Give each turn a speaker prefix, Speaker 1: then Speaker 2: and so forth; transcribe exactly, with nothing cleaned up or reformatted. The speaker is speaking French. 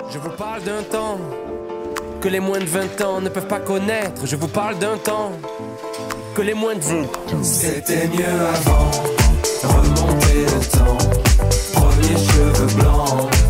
Speaker 1: Je vous parle d'un temps que les moins de vingt ans ne peuvent pas connaître. Je vous parle d'un temps que les moins de vingt ans.
Speaker 2: C'était mieux avant, remonter le temps. Premiers cheveux blancs,